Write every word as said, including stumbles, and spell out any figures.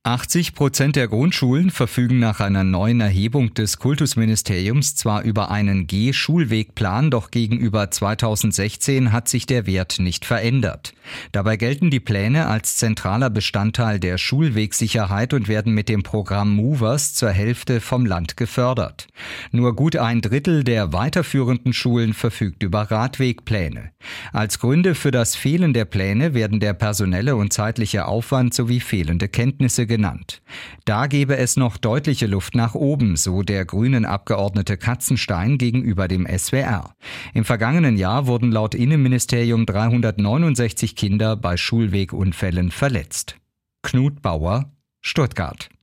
achtzig Prozent der Grundschulen verfügen nach einer neuen Erhebung des Kultusministeriums zwar über einen G-Schulwegplan, doch gegenüber zweitausendsechzehn hat sich der Wert nicht verändert. Dabei gelten die Pläne als zentraler Bestandteil der Schulwegsicherheit und werden mit dem Programm Movers zur Hälfte vom Land gefördert. Nur gut ein Drittel der weiterführenden Schulen verfügt über Radwegpläne. Als Gründe für das Fehlen der Pläne werden der personelle und zeitliche Aufwand sowie fehlende Kenntnisse genannt. Da gebe es noch deutliche Luft nach oben, so der grünen Abgeordnete Katzenstein gegenüber dem S W R. Im vergangenen Jahr wurden laut Innenministerium dreihundertneunundsechzig Kinder bei Schulwegunfällen verletzt. Knut Bauer, Stuttgart.